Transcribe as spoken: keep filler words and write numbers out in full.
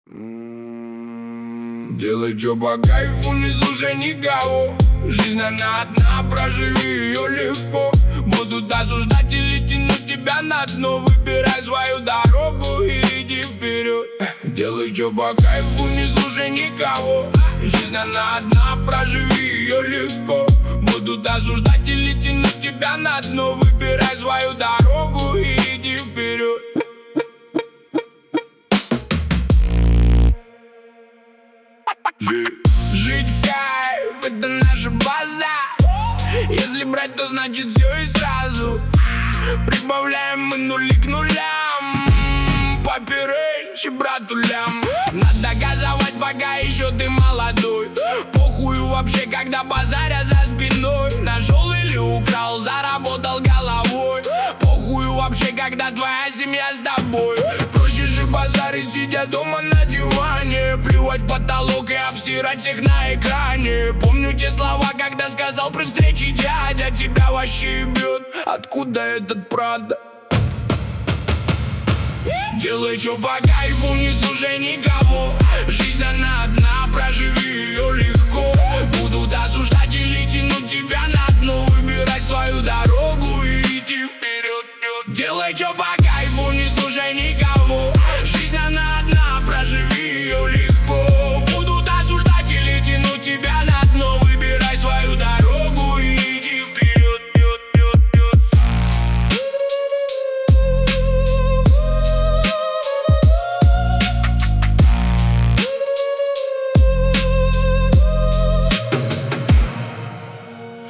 Делай чё по кайфу, не слушай никого. Жизнь она одна, проживи ее легко. Будут осуждать или тянуть тебя на дно. Выбирай свою дорогу и иди вперед. Делай чё по кайфу, не слушай никого. Жизнь она одна, проживи ее легко. Будут осуждать или тянуть тебя на дно. Выбирай свою дорогу и иди вперед. Жить в кайф, это наша база. Если брать, то значит все и сразу. Прибавляем мы нули к нулям. Папе рейндж и брату лям. Надо газовать, пока еще ты молодой. Похую вообще, когда базарят за спиной. Нашел или украл, заработал головой. Похую вообще, когда твоя семья с тобой. Проще же базарить, сидя дома на диване. Плевать в потолок и обсирать всех на экране. Помню те слова, когда сказал при встрече дядя. Тебя вообще ебет, откуда этот Прада? Делай чё по кайфу, не слушай никого. Жизнь она одна, проживи ее легко. Будут осуждать или тянуть тебя на дно. Выбирай свою дорогу и иди вперед. Делай чё по кайфу.